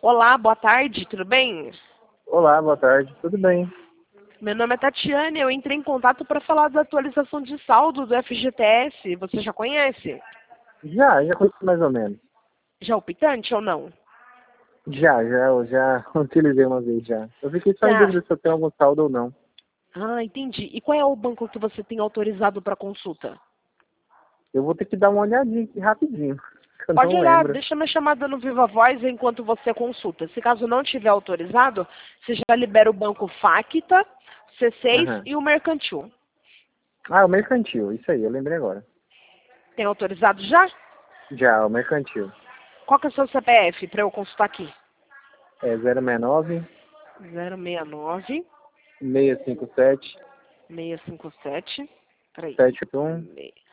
Olá, boa tarde, tudo bem? Olá, boa tarde. Tudo bem? Meu nome é Tatiane, eu entrei em contato para falar da atualização de saldo do FGTS. Você já conhece? Já conheci mais ou menos. Já o pitante ou não? Eu já utilizei uma vez já. Eu fiquei só em Tá. dúvida se eu tenho algum saldo ou não. Ah, entendi. E qual é o banco que você tem autorizado para consulta? Eu vou ter que dar uma olhadinha aqui rapidinho, que eu Pode não olhar, lembro. deixa minha chamada no Viva Voz enquanto você consulta. Se caso não tiver autorizado, você já libera o banco Facta, C6 Aham. e o Mercantil. Ah, o mercantil, isso aí, eu lembrei agora. Tem autorizado já? Já, o mercantil. Qual que é o seu CPF para eu consultar aqui? É 069 069 657 657. Peraí. 71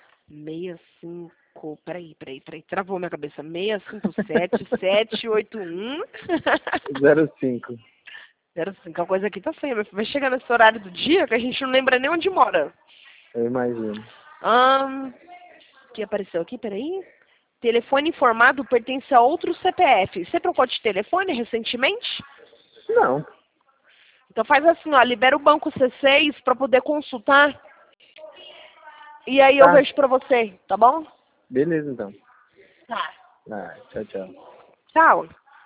65. Peraí. Travou minha cabeça. 657 781. 05. 05. A coisa aqui tá feia. Vai chegar nesse horário do dia que a gente não lembra nem onde mora. Eu imagino. O que apareceu aqui? Peraí. Telefone informado pertence a outro CPF. Você trocou de telefone recentemente? Não, Então faz assim, ó. Libera o banco C6 para poder consultar. E aí eu tá. vejo pra você, tá bom? Beleza então. Tá. Ah, tchau, tchau. Tchau.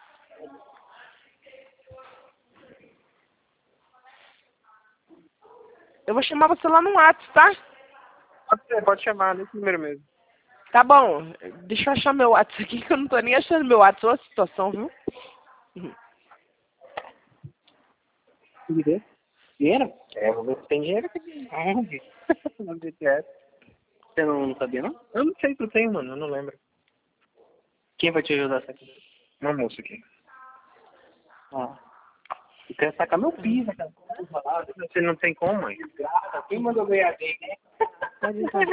Eu vou chamar você lá no WhatsApp, tá? Pode chamar nesse número mesmo. Tá bom. Deixa eu achar meu WhatsApp aqui, que eu não tô nem achando meu WhatsApp. Olha a situação, viu? Dinheiro? É, vou ver se tem dinheiro aqui. Onde? No BTS. Você não sabia, não? Eu não sei se eu tenho, mano. Eu não lembro. Quem vai te ajudar a sacar? Uma moça aqui. Ah. Eu quero sacar meu piso, cara. Você não tem como, mãe? Quem mandou ganhar dele, né? Pode entrar.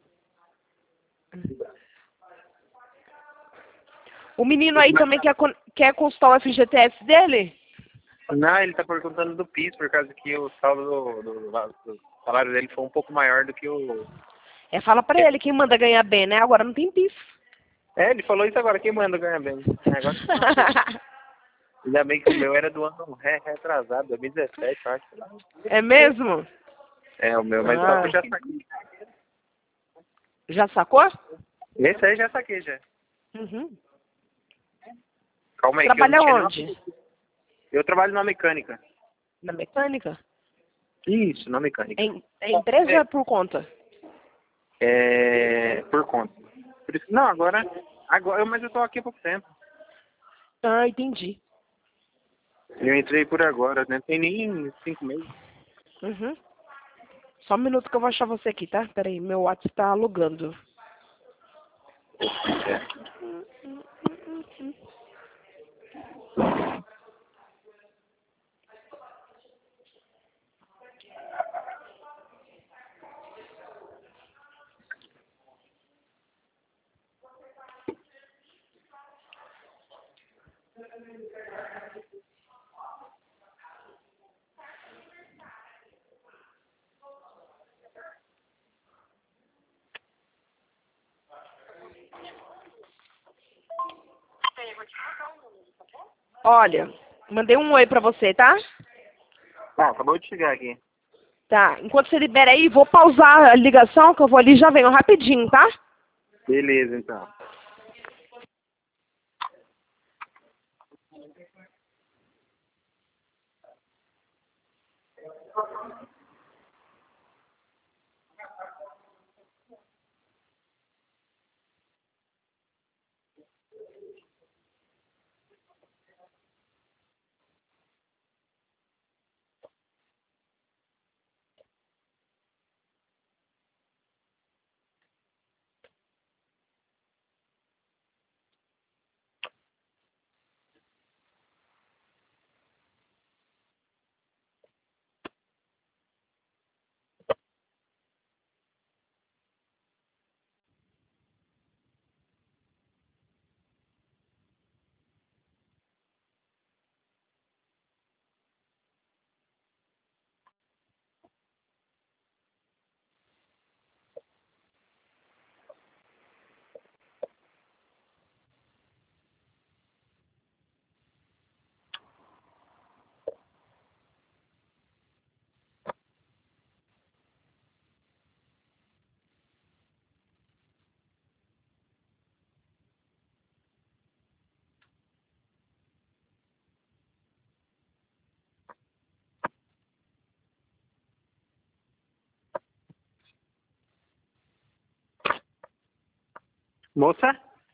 O menino aí também quer consultar o FGTS dele? Não, ele tá perguntando do PIS, por causa que o saldo do salário dele foi um pouco maior do que o... Fala pra ele, quem manda ganhar bem, né? Agora não tem pif. É, ele falou isso agora, quem manda ganhar bem? É, agora... Ainda bem que o meu era do ano retrasado, 2017, eu acho. É mesmo? É, o meu, mas só que eu Ah. já saquei. Já sacou? Esse aí já saquei, já. Uhum. Calma aí, que eu não Trabalha tinha nenhuma... onde? Eu trabalho na mecânica. Na mecânica? Isso, na mecânica. É empresa ou é por conta? Por conta. Por isso, não, mas eu tô aqui há pouco tempo. Ah, entendi. Eu entrei por agora, né? Tem nem 5 meses. Uhum. Só um minuto que eu vou achar você aqui, tá? Peraí, meu WhatsApp tá alugando. Olha, mandei um oi pra você, tá? Ah, acabou de chegar aqui. Tá. Enquanto você libera aí, vou pausar a ligação, que eu vou ali e já venho rapidinho, tá? Beleza, então. Moça?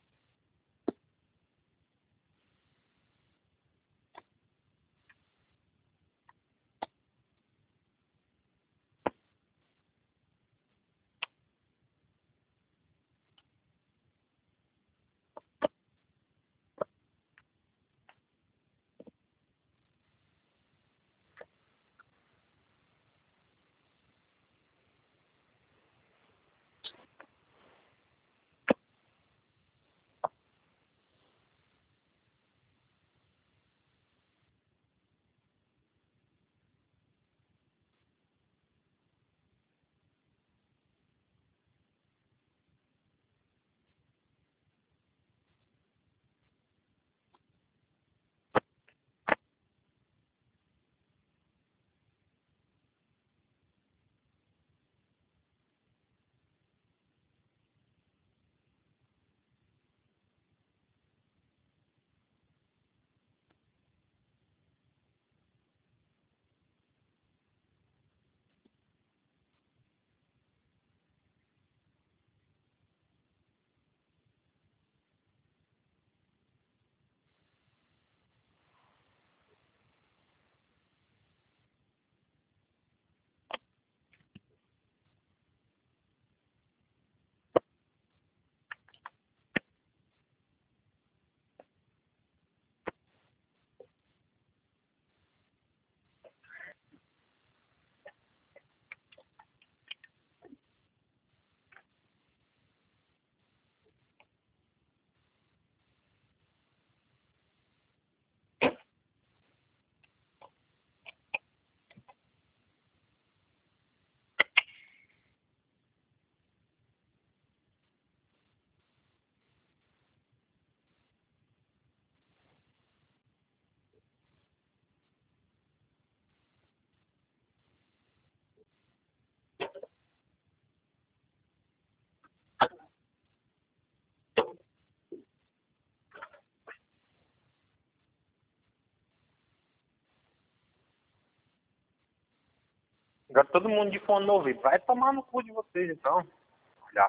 Agora todo mundo de fone no ouvido. Vai tomar no cu de vocês, então. Olha.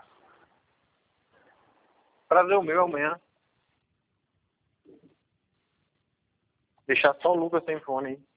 Trazer o meu amanhã. Deixar só o Lucas sem fone aí.